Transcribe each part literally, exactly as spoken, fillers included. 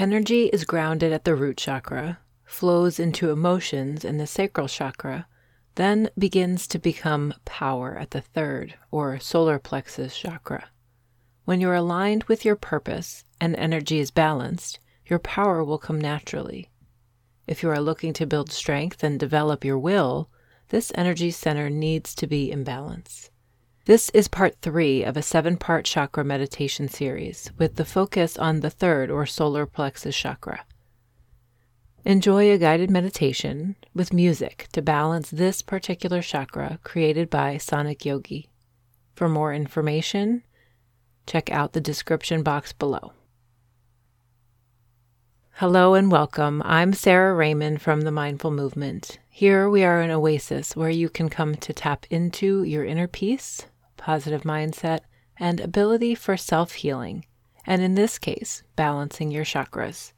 Energy is grounded at the root chakra, flows into emotions in the sacral chakra, then begins to become power at the third or solar plexus chakra. When you're aligned with your purpose and energy is balanced, your power will come naturally. If you are looking to build strength and develop your will, this energy center needs to be in balance. This is part three of a seven-part chakra meditation series with the focus on the third or solar plexus chakra. Enjoy a guided meditation with music to balance this particular chakra created by Sonic Yogi. For more information, check out the description box below. Hello and welcome. I'm Sarah Raymond from the Mindful Movement. Here we are an oasis where you can come to tap into your inner peace, positive mindset, and ability for self-healing, and in this case, balancing your chakras.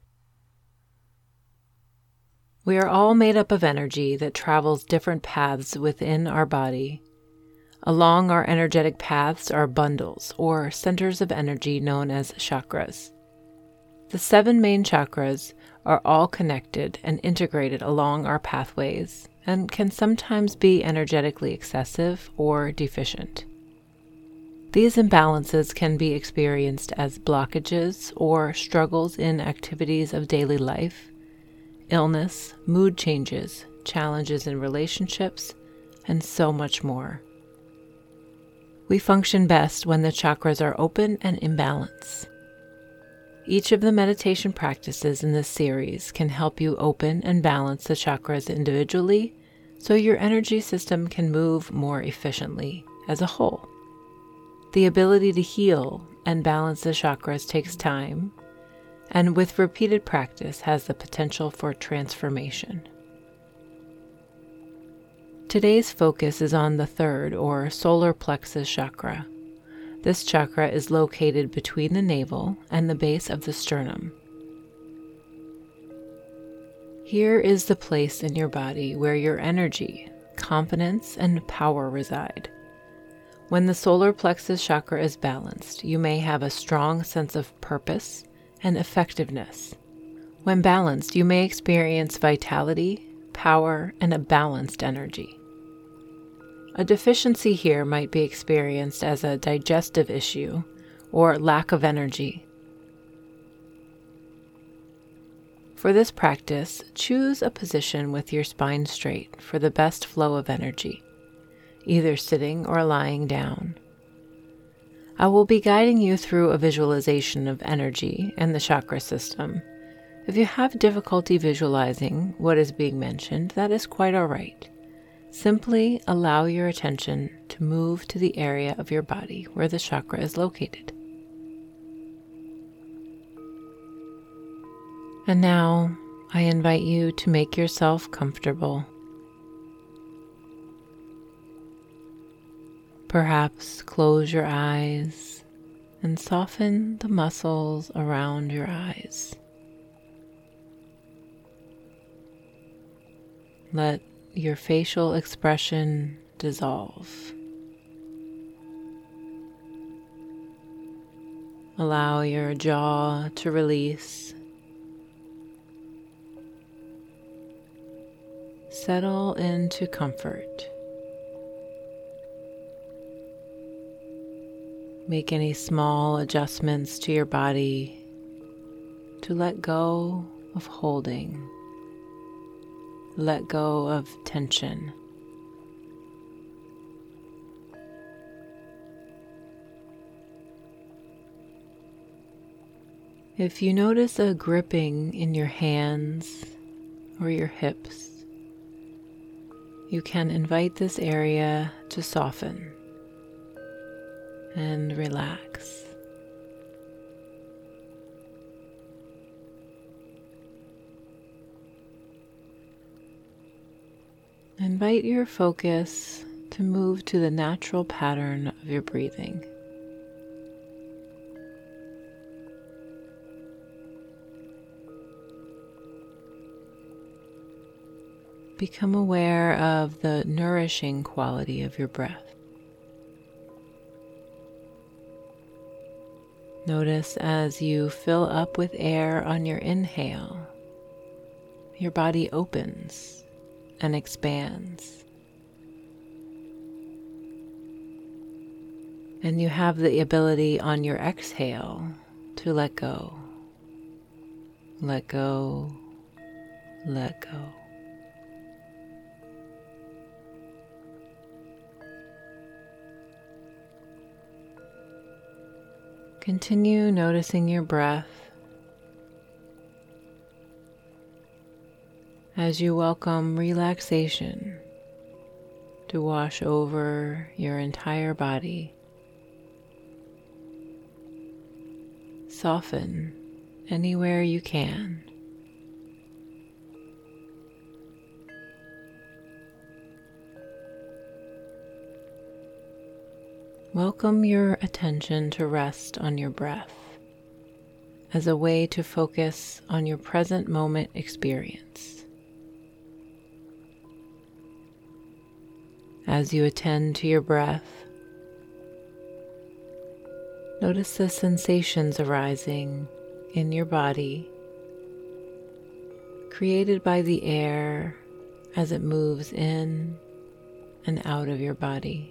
We are all made up of energy that travels different paths within our body. Along our energetic paths are bundles or centers of energy known as chakras. The seven main chakras are all connected and integrated along our pathways and can sometimes be energetically excessive or deficient. These imbalances can be experienced as blockages or struggles in activities of daily life, illness, mood changes, challenges in relationships, and so much more. We function best when the chakras are open and in balance. Each of the meditation practices in this series can help you open and balance the chakras individually so your energy system can move more efficiently as a whole. The ability to heal and balance the chakras takes time, and with repeated practice has the potential for transformation. Today's focus is on the third or solar plexus chakra. This chakra is located between the navel and the base of the sternum. Here is the place in your body where your energy, confidence, and power reside. When the solar plexus chakra is balanced, you may have a strong sense of purpose and effectiveness. When balanced, you may experience vitality, power, and a balanced energy. A deficiency here might be experienced as a digestive issue or lack of energy. For this practice, choose a position with your spine straight for the best flow of energy, either sitting or lying down. I will be guiding you through a visualization of energy and the chakra system. If you have difficulty visualizing what is being mentioned, that is quite all right. Simply allow your attention to move to the area of your body where the chakra is located. And now, I invite you to make yourself comfortable. Perhaps close your eyes and soften the muscles around your eyes. Let your facial expression dissolve. Allow your jaw to release. Settle into comfort. Make any small adjustments to your body to let go of holding. Let go of tension. If you notice a gripping in your hands or your hips, you can invite this area to soften and relax. Invite your focus to move to the natural pattern of your breathing. Become aware of the nourishing quality of your breath. Notice as you fill up with air on your inhale, your body opens and expands. And you have the ability on your exhale to let go. Let go. Let go. Continue noticing your breath as you welcome relaxation to wash over your entire body. Soften anywhere you can. Welcome your attention to rest on your breath as a way to focus on your present moment experience. As you attend to your breath, notice the sensations arising in your body, created by the air as it moves in and out of your body.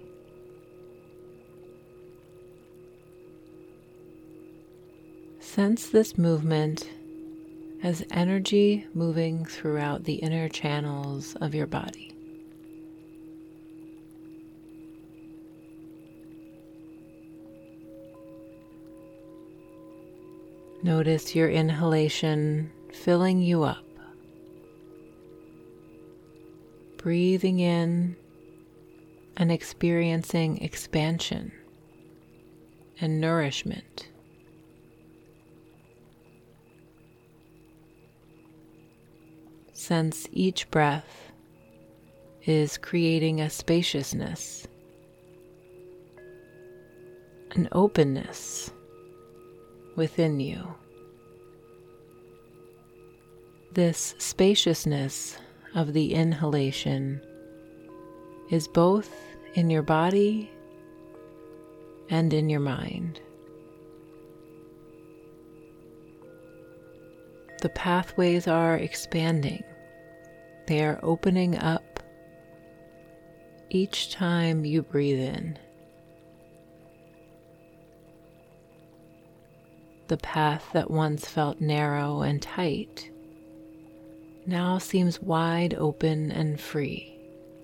Sense this movement as energy moving throughout the inner channels of your body. Notice your inhalation filling you up. Breathing in and experiencing expansion and nourishment. Sense each breath is creating a spaciousness, an openness within you. This spaciousness of the inhalation is both in your body and in your mind. The pathways are expanding. They are opening up each time you breathe in. The path that once felt narrow and tight now seems wide open and free.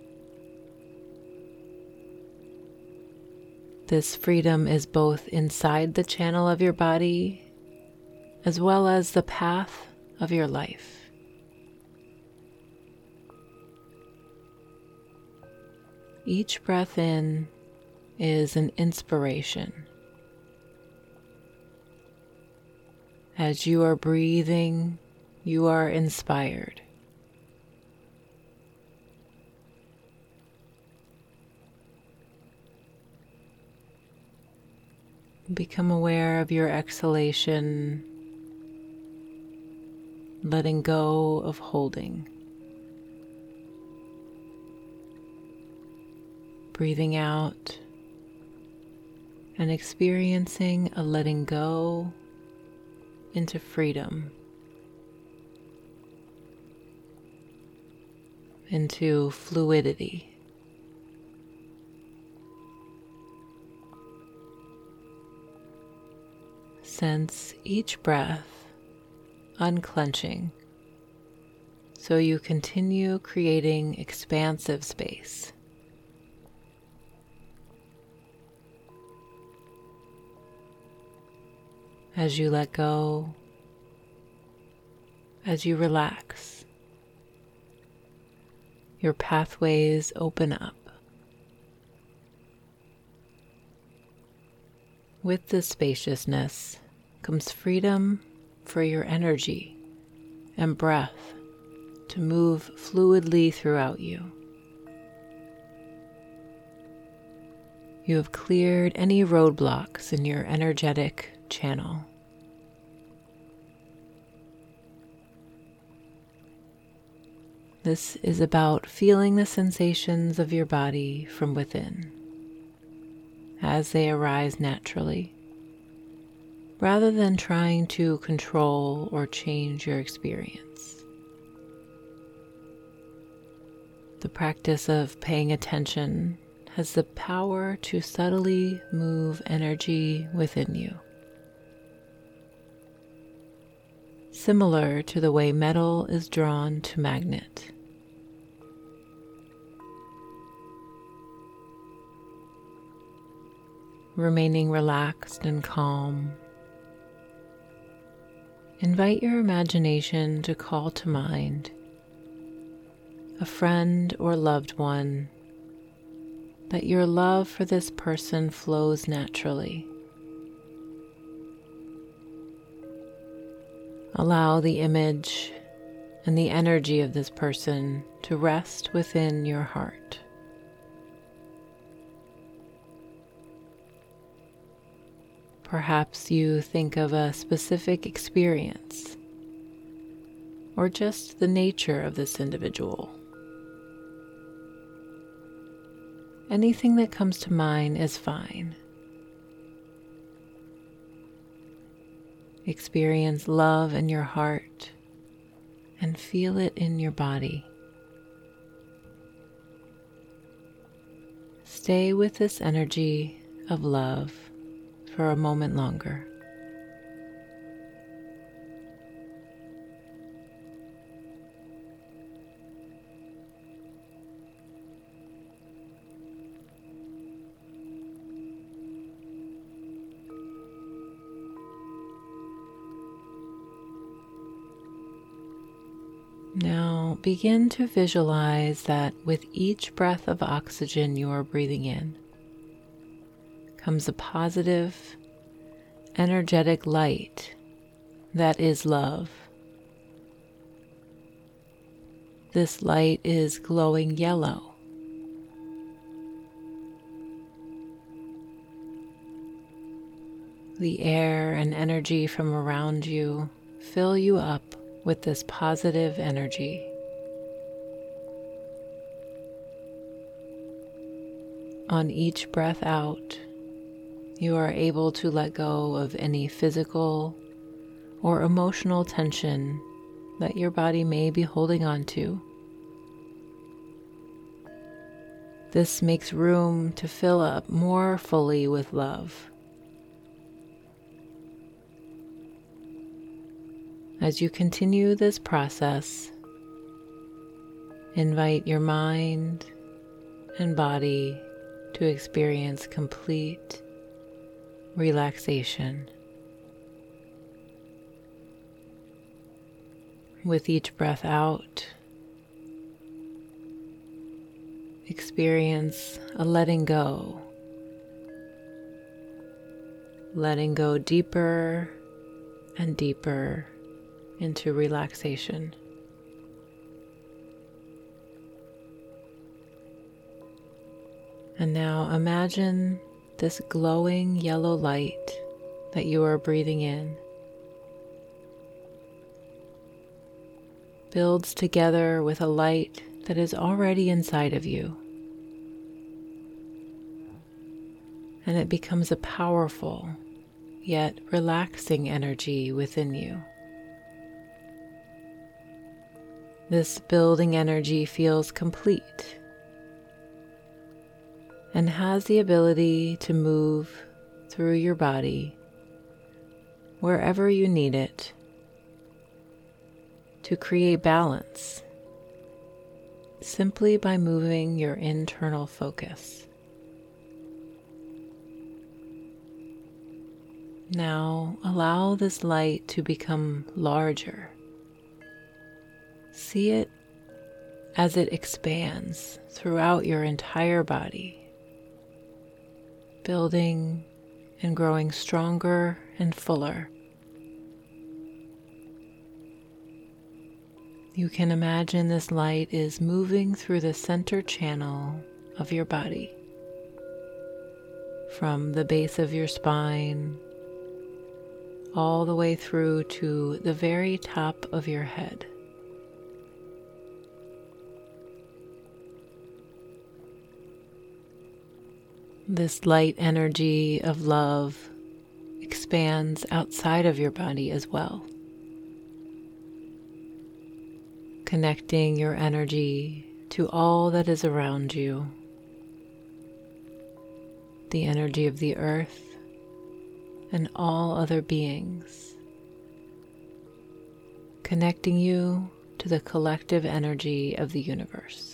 This freedom is both inside the channel of your body as well as the path of your life. Each breath in is an inspiration. As you are breathing, you are inspired. Become aware of your exhalation, letting go of holding. Breathing out and experiencing a letting go into freedom, into fluidity. Sense each breath unclenching so you continue creating expansive space. As you let go, as you relax, your pathways open up. With this spaciousness comes freedom for your energy and breath to move fluidly throughout you. You have cleared any roadblocks in your energetic channel. This is about feeling the sensations of your body from within as they arise naturally, rather than trying to control or change your experience. The practice of paying attention has the power to subtly move energy within you, similar to the way metal is drawn to magnet. Remaining relaxed and calm, invite your imagination to call to mind a friend or loved one that your love for this person flows naturally. Allow the image and the energy of this person to rest within your heart. Perhaps you think of a specific experience or just the nature of this individual. Anything that comes to mind is fine. Experience love in your heart and feel it in your body. Stay with this energy of love for a moment longer. Now begin to visualize that with each breath of oxygen you are breathing in comes a positive, energetic light that is love. This light is glowing yellow. The air and energy from around you fill you up with this positive energy. On each breath out, you are able to let go of any physical or emotional tension that your body may be holding on to. This makes room to fill up more fully with love. As you continue this process, invite your mind and body to experience complete relaxation. With each breath out, experience a letting go, letting go deeper and deeper into relaxation. And now imagine this glowing yellow light that you are breathing in builds together with a light that is already inside of you, and it becomes a powerful yet relaxing energy within you. This building energy feels complete and has the ability to move through your body wherever you need it to create balance simply by moving your internal focus. Now allow this light to become larger. See it as it expands throughout your entire body, building and growing stronger and fuller. You can imagine this light is moving through the center channel of your body, from the base of your spine all the way through to the very top of your head. This light energy of love expands outside of your body as well, connecting your energy to all that is around you, the energy of the earth and all other beings, connecting you to the collective energy of the universe.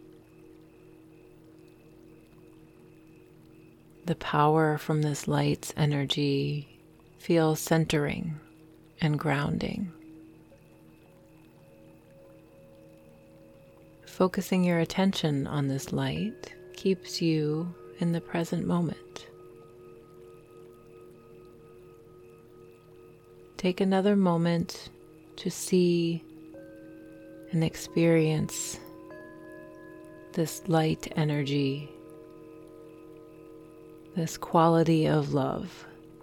The power from this light's energy feels centering and grounding. Focusing your attention on this light keeps you in the present moment. Take another moment to see and experience this light energy, this quality of love.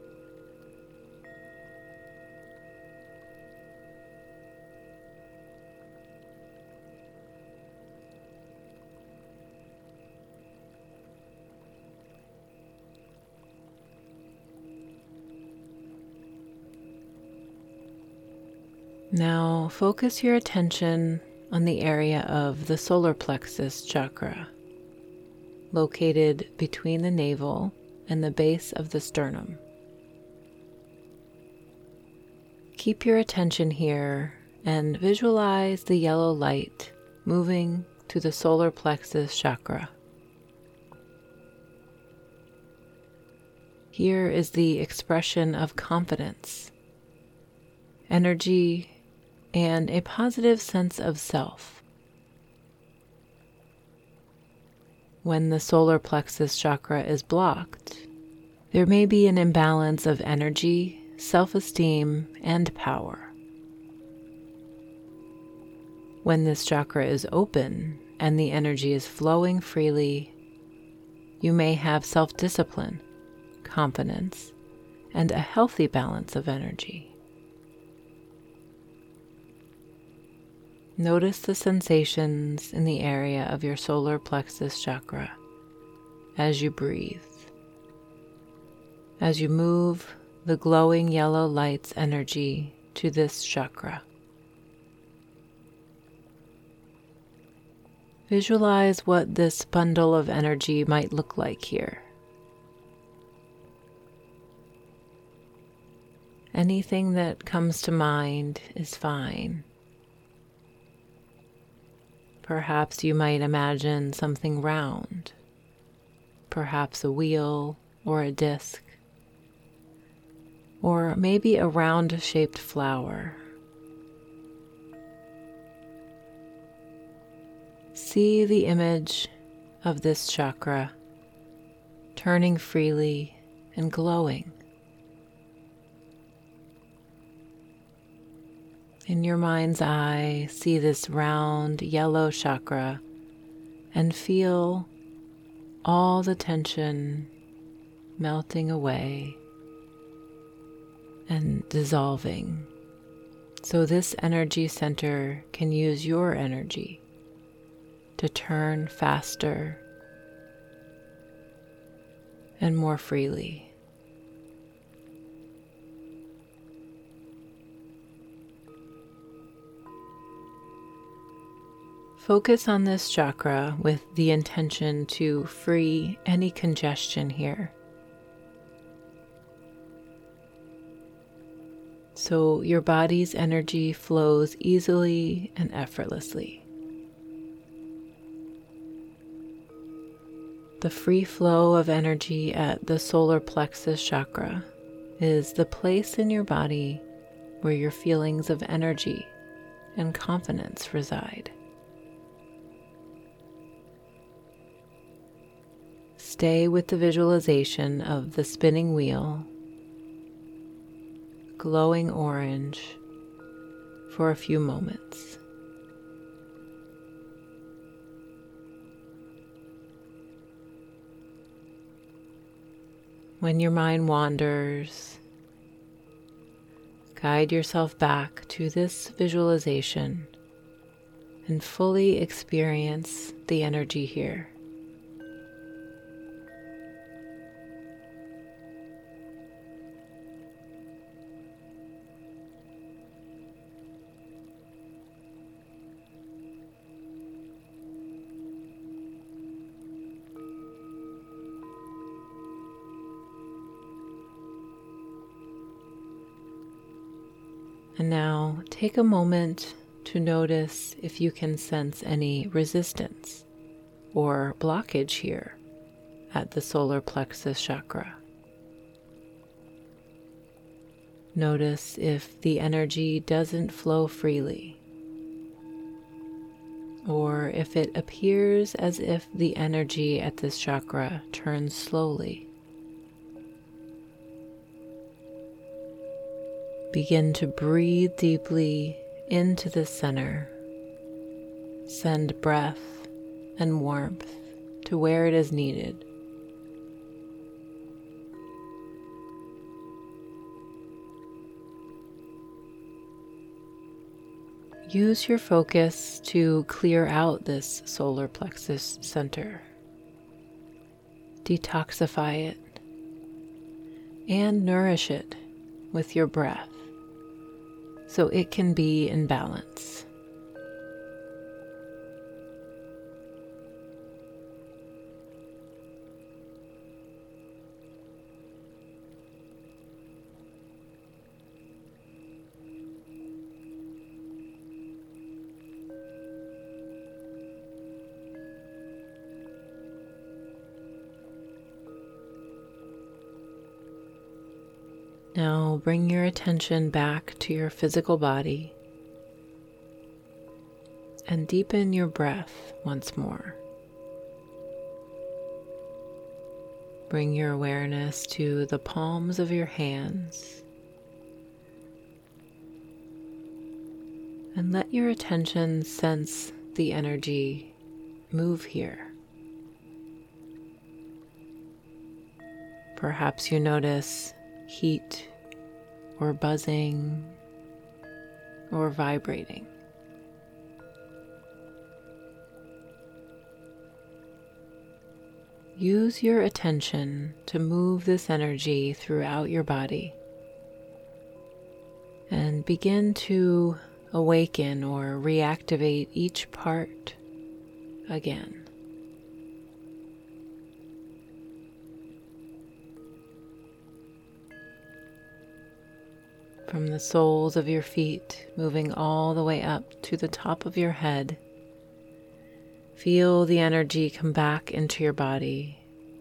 Now focus your attention on the area of the solar plexus chakra, located between the navel and the base of the sternum. Keep your attention here and visualize the yellow light moving to the solar plexus chakra. Here is the expression of confidence, energy, and a positive sense of self. When the solar plexus chakra is blocked, there may be an imbalance of energy, self-esteem, and power. When this chakra is open and the energy is flowing freely, you may have self-discipline, confidence, and a healthy balance of energy. Notice the sensations in the area of your solar plexus chakra as you breathe. As you move the glowing yellow light's energy to this chakra. Visualize what this bundle of energy might look like here. Anything that comes to mind is fine. Perhaps you might imagine something round, perhaps a wheel or a disc, or maybe a round-shaped flower. See the image of this chakra turning freely and glowing. In your mind's eye, see this round yellow chakra and feel all the tension melting away and dissolving, so this energy center can use your energy to turn faster and more freely. Focus on this chakra with the intention to free any congestion here. So your body's energy flows easily and effortlessly. The free flow of energy at the solar plexus chakra is the place in your body where your feelings of energy and confidence reside. Stay with the visualization of the spinning wheel, glowing orange, for a few moments. When your mind wanders, guide yourself back to this visualization and fully experience the energy here. And now take a moment to notice if you can sense any resistance or blockage here at the solar plexus chakra. Notice if the energy doesn't flow freely, or if it appears as if the energy at this chakra turns slowly. Begin to breathe deeply into the center. Send breath and warmth to where it is needed. Use your focus to clear out this solar plexus center. Detoxify it and nourish it with your breath so it can be in balance. Now bring your attention back to your physical body and deepen your breath once more. Bring your awareness to the palms of your hands and let your attention sense the energy move here. Perhaps you notice heat or buzzing or vibrating. Use your attention to move this energy throughout your body and begin to awaken or reactivate each part again. From the soles of your feet, moving all the way up to the top of your head, feel the energy come back into your body.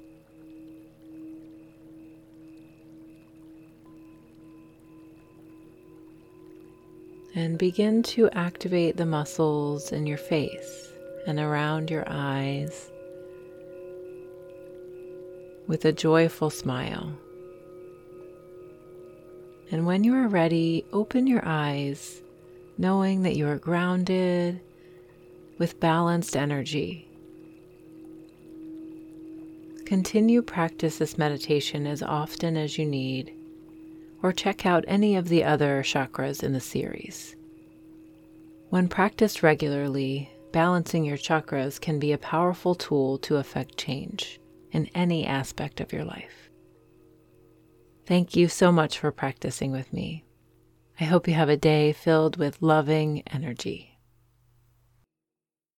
And begin to activate the muscles in your face and around your eyes with a joyful smile. And when you are ready, open your eyes, knowing that you are grounded with balanced energy. Continue practice this meditation as often as you need, or check out any of the other chakras in the series. When practiced regularly, balancing your chakras can be a powerful tool to affect change in any aspect of your life. Thank you so much for practicing with me. I hope you have a day filled with loving energy.